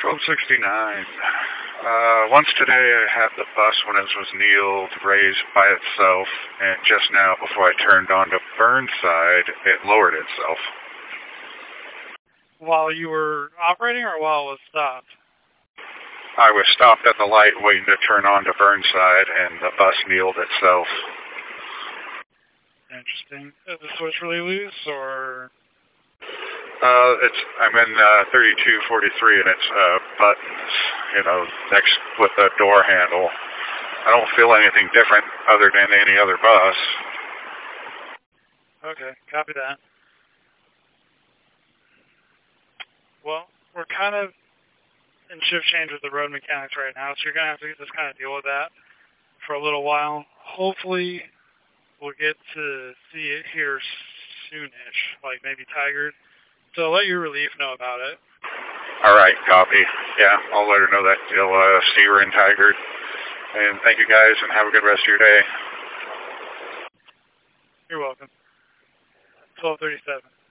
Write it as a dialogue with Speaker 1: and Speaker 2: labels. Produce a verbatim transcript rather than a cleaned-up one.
Speaker 1: twelve sixty-nine. Uh, once today I had the bus when it was kneeled, raised by itself, and just now before I turned onto Burnside, it lowered itself.
Speaker 2: While you were operating or while it was stopped?
Speaker 1: I was stopped at the light waiting to turn on to Burnside, and the bus kneeled itself.
Speaker 2: Interesting. Is the switch really loose, or?
Speaker 1: Uh, it's, I'm in, uh, thirty-two forty-three, and it's, uh, buttons, you know, next with the door handle. I don't feel anything different other than any other bus.
Speaker 2: Okay, copy that. Well, we're kind of in shift change with the road mechanics right now, so you're going to have to just kind of deal with that for a little while. Hopefully, we'll get to see it here soonish, like maybe Tiger. So I'll let your relief know about it.
Speaker 1: All right, copy. Yeah, I'll let her know that you'll uh, see her in Tiger. And thank you guys, and have a good rest of your day.
Speaker 2: You're welcome. twelve thirty-seven.